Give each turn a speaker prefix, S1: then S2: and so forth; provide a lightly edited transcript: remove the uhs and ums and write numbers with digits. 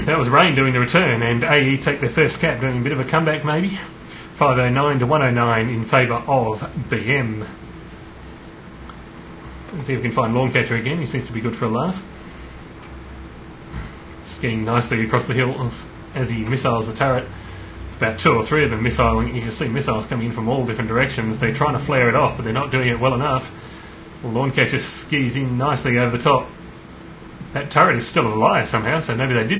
S1: That was Rain doing the return, and AE take their first cap, doing a bit of a comeback maybe. 509 to 109 in favour of BM. Let's see if we can find Lawncatcher again. He seems to be good for a laugh. Skiing nicely across the hill as he missiles the turret. It's about 2 or 3 of them missiling. You can see missiles coming in from all different directions. They're trying to flare it off, but they're not doing it well enough. Lawncatcher skis in nicely over the top. That turret is still alive somehow, so maybe they did